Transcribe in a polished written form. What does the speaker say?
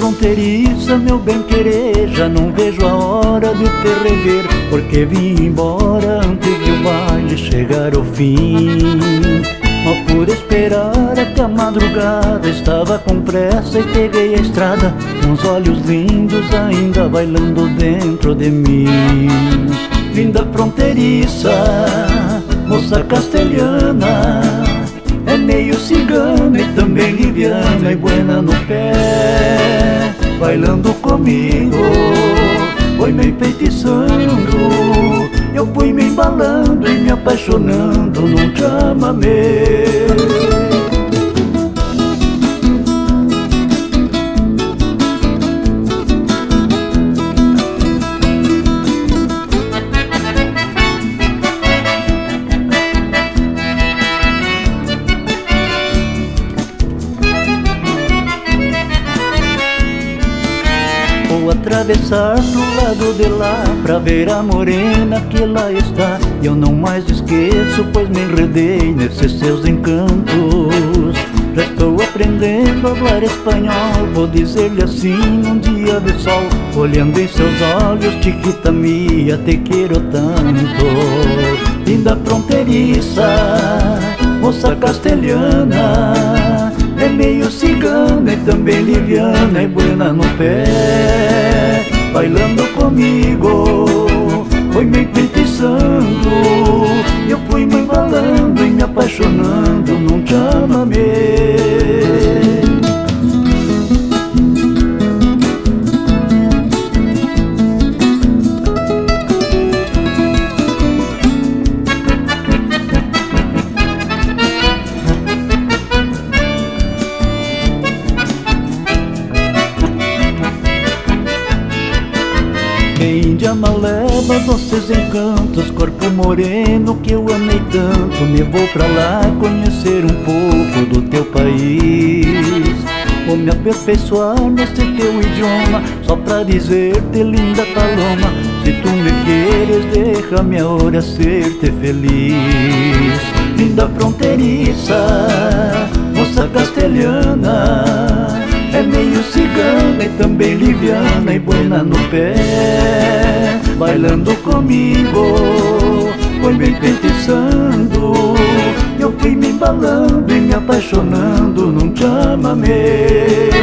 fronteiriça, meu bem-querer, já não vejo a hora de te rever, porque vim embora antes de o baile chegar ao fim. Mal pude esperar até a madrugada, estava com pressa e peguei a estrada, com os olhos lindos ainda bailando dentro de mim. Linda fronteiriça, moça castelhana, é meio cigana e também liviana e buena no pé, bailando comigo, foi me enfeitiçando, eu fui me embalando e me apaixonando num chamamé. Vou atravessar pro lado de lá, pra ver a morena que lá está. E eu não mais esqueço, pois me enredei nesses seus encantos. Já estou aprendendo a falar espanhol, vou dizer-lhe assim num dia de sol, olhando em seus olhos, chiquita mia, te quero tanto. Linda fronteiriça, moça castelhana, é meio cigana e também liviana e buena no pé, bailando comigo, foi me enfeitiçando, eu fui me embalando e me apaixonando num chamamé. Índia maleva, doces encantos, corpo moreno que eu amei tanto, me vou pra lá conhecer um pouco do teu país. Vou me aperfeiçoar nesse teu idioma, só pra dizer-te, linda paloma, se tu me queres, deixa-me agora ser-te feliz. Linda fronteiriça, moça castelhana, é meio cigana e também liviana e buena no pé, bailando comigo, foi me enfeitiçando, eu fui me embalando e me apaixonando num chamamé.